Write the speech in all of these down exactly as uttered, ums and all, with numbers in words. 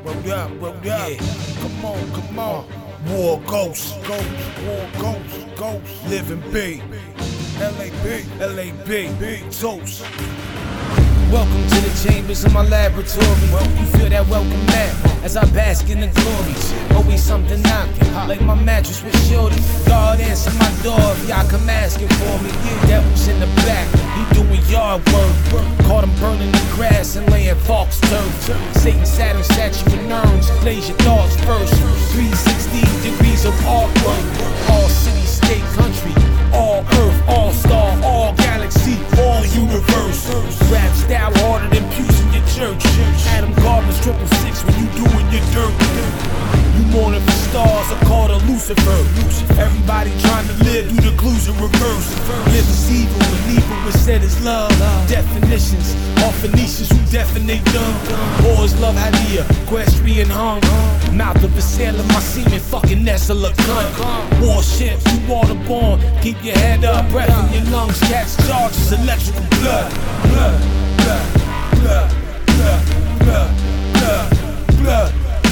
Word up, word up. Yeah. Come on, come on. War Ghost, Ghost, War Ghost, Ghost. Living B. L A B, L A B, B. Toast. Welcome to the chambers of my laboratory. You feel that welcome mat as I bask in the glory. Always something knocking, like my mattress with shorty. God answer my door if y'all come asking for me. Devils in the back, he doing yard work. Caught him burning the grass and laying fox turf. Satan, Saturn, statue and urns. Blaze your thoughts first. three sixty degrees of artwork. All city, state, country, all earth, all star, all galaxy, all universe. Rap style harder than pews in your church. Adam Gardner's triple six when you doing your dirt. You mourning for stars are called a Lucifer. Everybody trying to live through the clues in reverse. Live is evil and evil was said is love. Definitions, all Phoenicians who definite dumb. Boys love Hadia, equestrian hung. Mouth of a sailor, my semen fucking Nessa a cunt. Warships, you waterborne, keep your head up. Breath in your lungs, catch charges, electrical blood. Blood, blood, blood, blood, blood, blood, blood.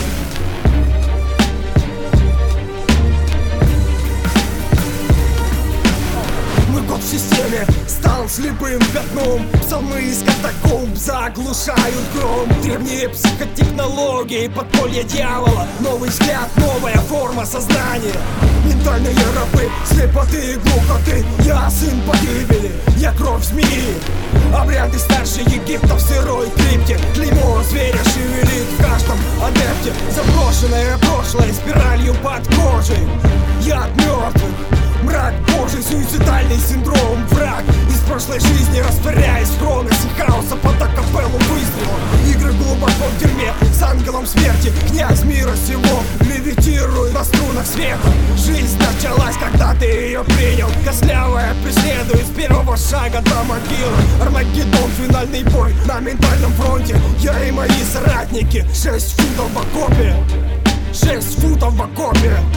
В системе стал слепым пятном. Псалмы из катакомб заглушают гром. Древние психотехнологии, подполье дьявола. Новый взгляд, новая форма сознания. Ментальные рабы, слепоты и глухоты. Я сын погибели, я кровь змеи. Обряды старше Египта в сырой крипте. Клеймо зверя шевелит в каждом адепте. Заброшенное прошлое спиралью под кожей. Яд мертвых, мрак Божий, суицидальный синдром. Враг из прошлой жизни, растворяясь в хроносе хаоса под акапеллу выстрелом. Игры глубоко в дерьме с ангелом смерти. Князь мира сего левитирует на струнах света. Жизнь началась, когда ты ее принял. Костлявая преследует с первого шага до могилы. Армагеддон, финальный бой на ментальном фронте. Я и мои соратники, шесть футов в окопе. Шесть футов в окопе.